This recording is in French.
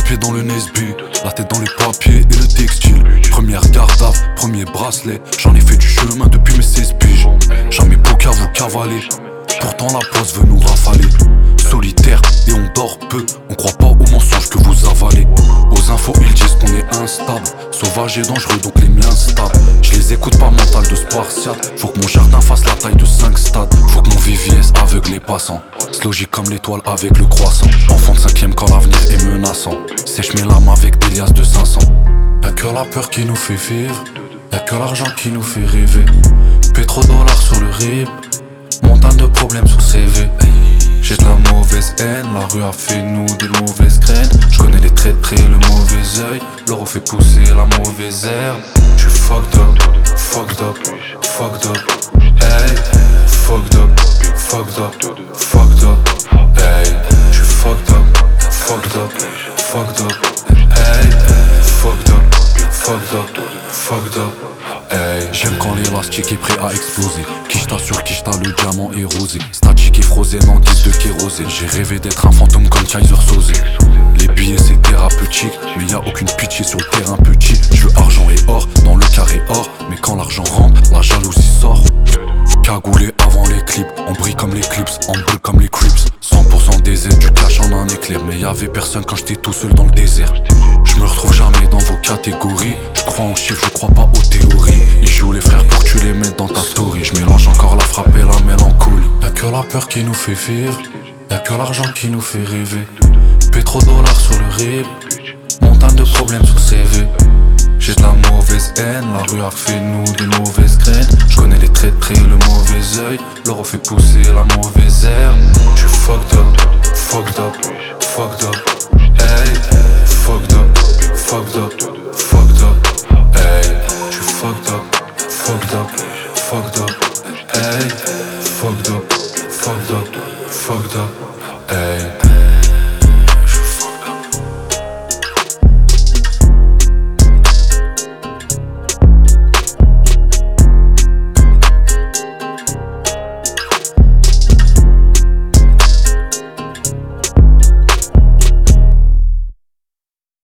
pieds dans le Nesby, la tête dans les papiers et le textile. Première garde à, premier bracelet. J'en ai fait du chemin depuis mes 16 piges. Jamais poker vous cavaler. Pourtant la poste veut nous rafaler. Solitaire et on dort peu. On croit pas aux mensonges que vous avalez. Aux infos ils disent qu'on est instable. Sauvage et dangereux donc les miens stables. Je les écoute pas mental de spartiate. Faut que mon jardin fasse la taille de 5 stades. Faut que mon VVS aveugle les passants. Slogique comme l'étoile avec le croissant. Enfant de 5ème quand l'avenir est menaçant. Sèche mes larmes avec des liasses de 500. Y'a que la peur qui nous fait vivre. Y'a que l'argent qui nous fait rêver. Pétrodollars sur le RIB. Montagne de problèmes sur CV. J'ai de la mauvaise haine, la rue a fait nous des mauvaises graines. Je connais les traîtres et le mauvais oeil. L'euro fait pousser la mauvaise herbe. J'suis fucked up, fucked up, fucked up. Hey, fucked up, fucked up, fucked up. Hey, j'suis fucked up, fucked up, fucked up. Hey, fucked up, fucked up, fucked up. Hey, j'aime quand l'élastique est prêt à exploser. Kishta sur Kishta, le diamant est rosé. Statique et Frozen en guise de kérosène. J'ai rêvé d'être un fantôme comme Kaiser Soze. Les billets c'est thérapeutique, mais y'a aucune pitié sur le terrain petit. Je veux argent et or, dans le carré or. Mais quand l'argent rentre, la jalousie sort. Cagoulé avant les clips, on brille comme les clips, en brûle comme les creeps. 100% des aides, du cash en un éclair. Mais y'avait personne quand j'étais tout seul dans le désert. Je me retrouve jamais dans vos catégories. Je crois en chiffres, je crois pas aux théories. Ils jouent les frères pour que tu les mettes dans ta story. Je mélange encore la frappe et la mélancolie. Y'a que la peur qui nous fait vivre. Y'a que l'argent qui nous fait rêver. Pétrodollars sur le RIB. Montagne de problèmes sur CV. J'ai de la mauvaise haine, la rue a fait nous des mauvaises graines. Je connais les traîtres et le mauvais oeil. L'euro fait pousser la mauvaise herbe. J'suis fucked up, fucked up, fucked up. Hey, fucked up, fucked up, fucked up. Hey, j'suis fucked up, fucked up, fucked up. Hey, fucked up, fucked up, fucked up. Hey.